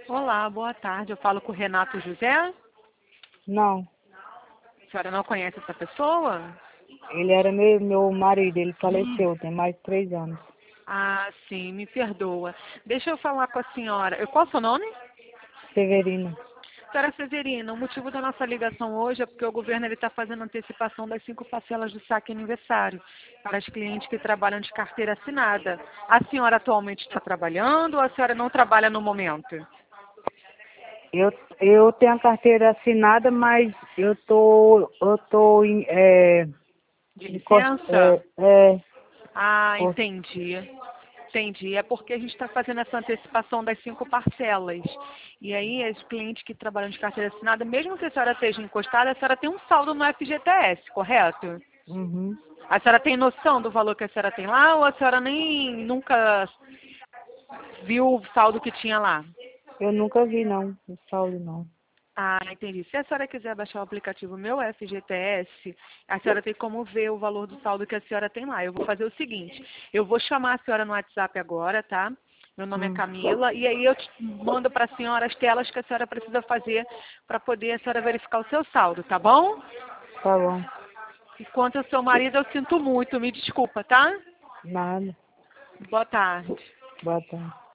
Olá, boa tarde. Eu falo com o Renato José. Não, A senhora não conhece essa pessoa? ele era meu marido, ele faleceu, tem mais de 3 anos. Ah, sim, me perdoa. Deixa eu falar com a senhora. Qual é o seu nome? Severina. Senhora Severina, o motivo da nossa ligação hoje é porque o governo está fazendo antecipação das 5 parcelas do saque aniversário para as clientes que trabalham de carteira assinada. A senhora atualmente está trabalhando ou a senhora não trabalha no momento? Eu tenho a carteira assinada, mas eu tô De licença? Ah, por- entendi. Entendi. É porque a gente está fazendo essa antecipação das 5 parcelas. E aí, os clientes que trabalham de carteira assinada, mesmo que a senhora esteja encostada, a senhora tem um saldo no FGTS, correto? Uhum. A senhora tem noção do valor que a senhora tem lá ou a senhora nem nunca viu o saldo que tinha lá? Eu nunca vi não, o saldo não. Ah, entendi. Se a senhora quiser baixar o aplicativo Meu FGTS, a senhora tem como ver o valor do saldo que a senhora tem lá. Eu vou fazer o seguinte, eu vou chamar a senhora no WhatsApp agora, tá? Meu nome é Hum, Camila, e aí eu mando para a senhora as telas que a senhora precisa fazer para poder a senhora verificar o seu saldo, tá bom? tá bom. E quanto ao seu marido, eu sinto muito, me desculpa, tá? Nada. Boa tarde. Boa tarde.